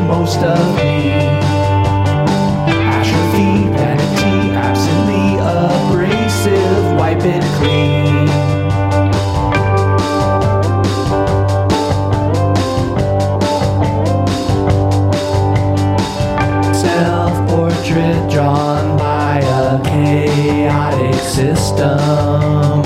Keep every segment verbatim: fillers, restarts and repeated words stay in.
most of me. Atrophy, vanity, absently abrasive, wipe it clean. Self-portrait drawn by a chaotic system.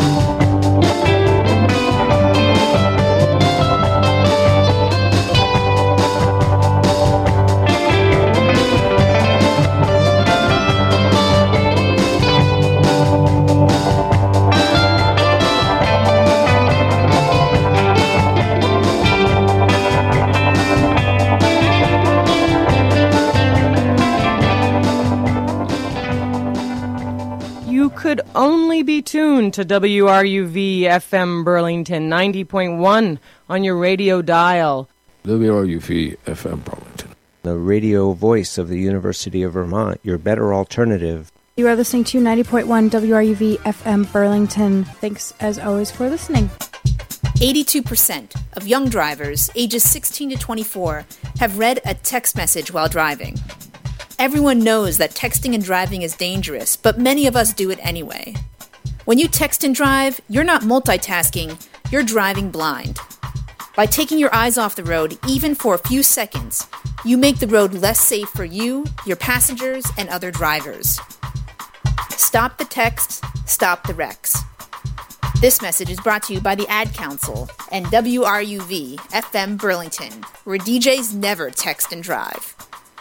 Could only be tuned to W R U V F M Burlington ninety point one on your radio dial. W R U V F M Burlington, the radio voice of the University of Vermont, your better alternative. You are listening to ninety point one W R U V F M Burlington. Thanks as always for listening. eighty-two percent of young drivers ages sixteen to twenty-four have read a text message while driving. Everyone knows that texting and driving is dangerous, but many of us do it anyway. When you text and drive, you're not multitasking, you're driving blind. By taking your eyes off the road, even for a few seconds, you make the road less safe for you, your passengers, and other drivers. Stop the texts, stop the wrecks. This message is brought to you by the Ad Council and W R U V F M Burlington, where D Js never text and drive.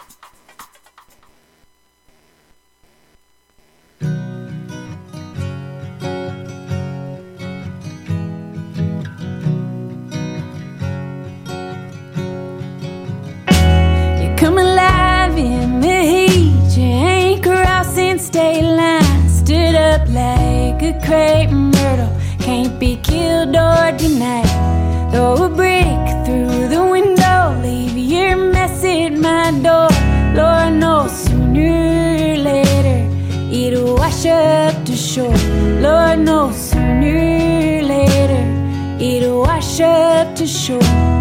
Come alive in the heat, you ain't crossing state lines. Stood up like a crepe myrtle, can't be killed or denied. Throw a brick through the window, leave your mess at my door. Lord knows sooner or later it'll wash up to shore. Lord knows sooner or later it'll wash up to shore.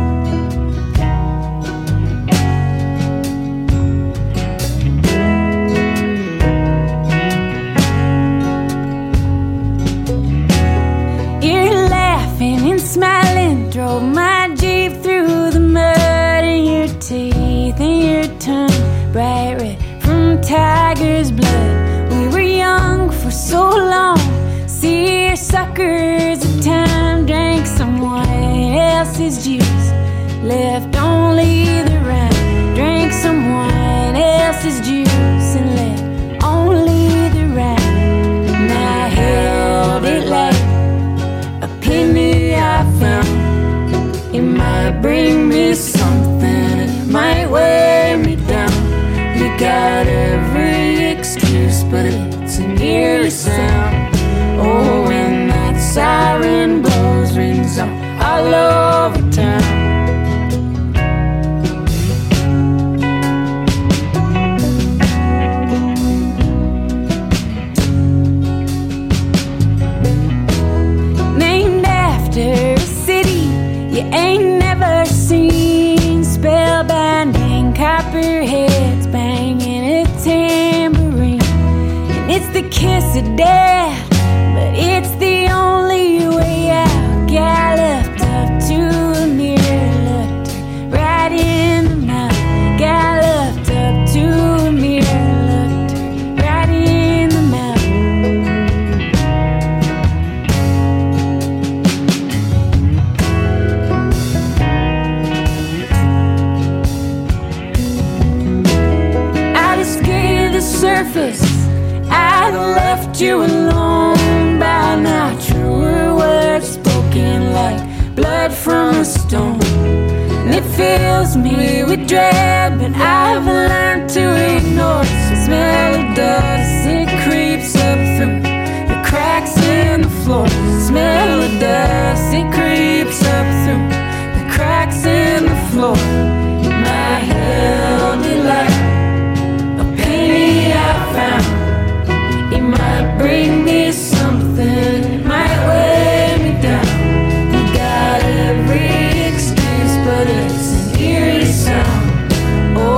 Smiling, drove my Jeep through the mud, and your teeth and your tongue bright red from tiger's blood. We were young for so long, seersuckers of time, drank someone else's juice, left only the rind. Drank someone else's juice and left only the rind. And I held it like a penny I found. It might bring me something, it might weigh me down. You got every excuse, but it's an eerie sound. Oh, when that siren blows, rings out all over town. Ain't never seen, spellbinding copperheads banging a tambourine. And it's the kiss of death, but it's the only way out. Galloped up to a mirror, looked right in the mouth. Galloped up to a mirror, looked right in the mouth. Surface, I'd left you alone by now. Truer words spoken like blood from a stone. And it fills me with dread, but I've learned to ignore the smell of dust. It creeps up through the cracks in the floor. The smell of dust, it creeps up through the cracks in the floor. And I held it like I found. It might bring me something, it might weigh me down. You got every excuse, but it's an eerie sound. Oh,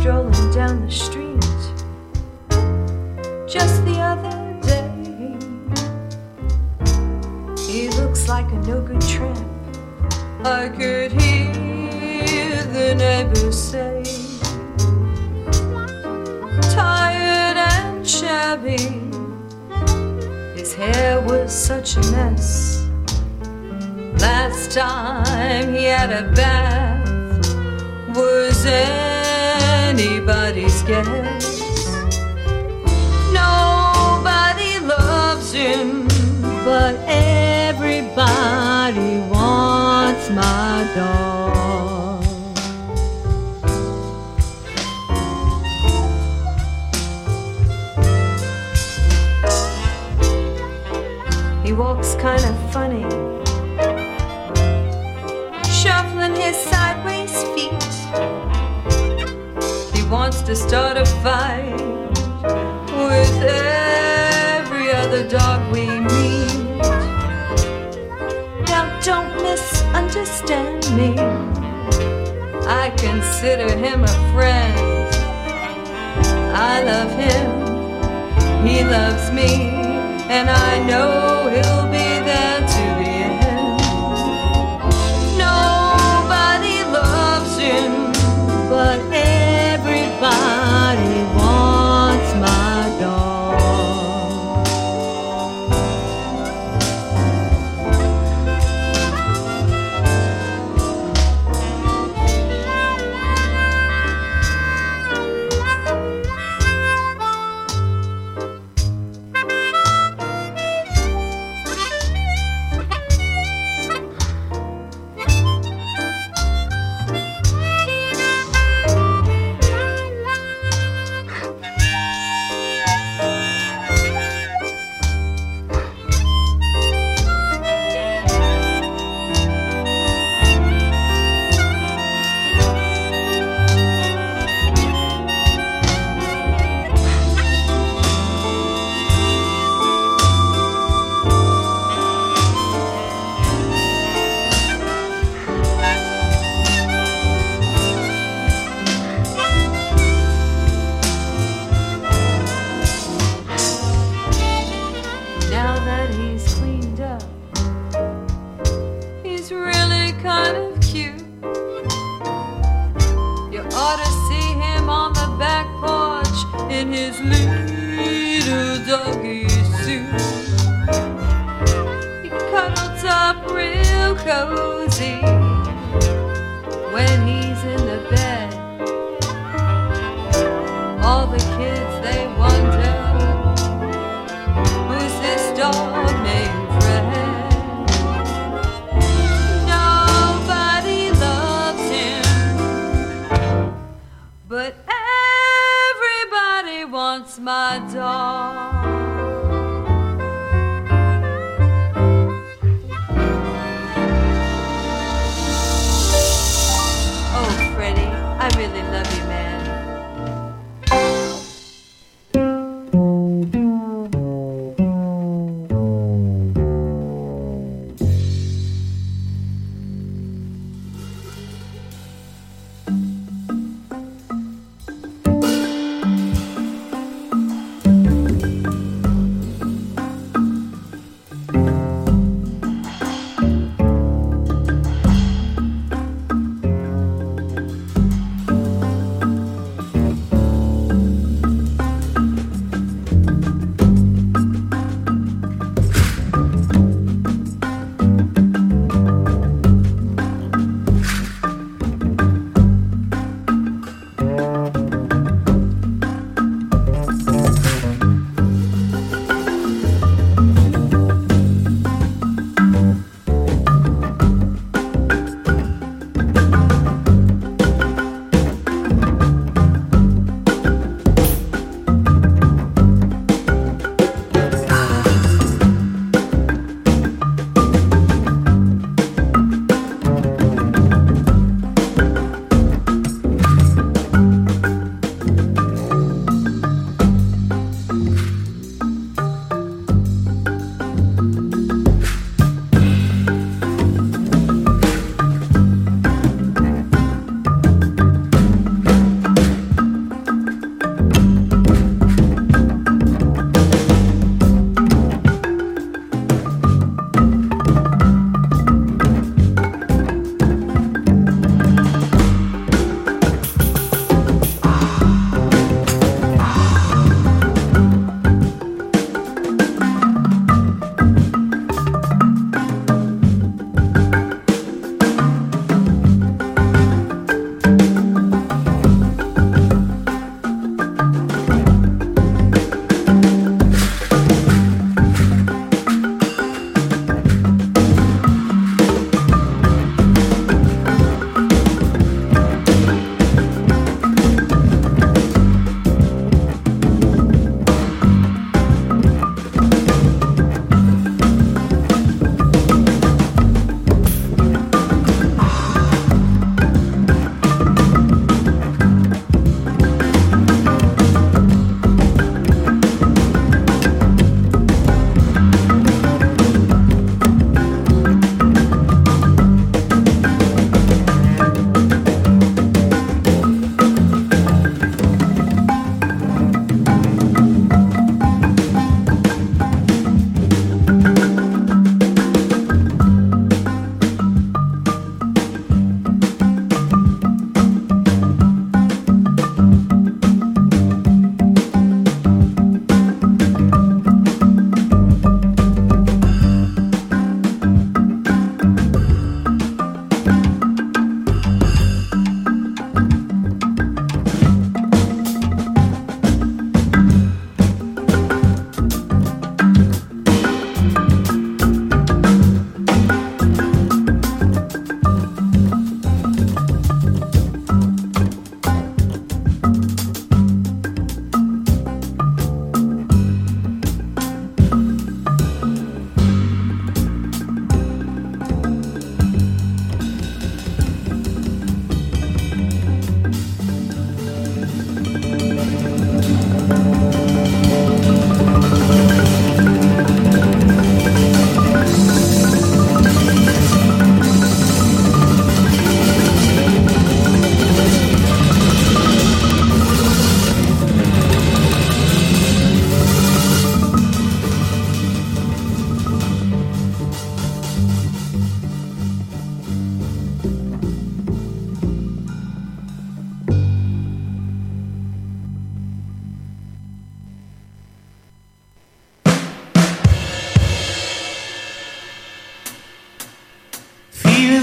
strolling down the street just the other day. He looks like a no-good tramp. I could hear the neighbors say, tired and shabby. His hair was such a mess. Last time he had a bath was anybody's guess. Nobody loves him, but everybody wants my dog. He walks kind of funny, shuffling his sideways feet. He wants to start a fight with every other dog we meet. Now don't misunderstand me, I consider him a friend. I love him, he loves me, and I know he'll be there to the end. Nobody loves him, but everybody wants my dog.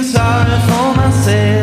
sorry for myself.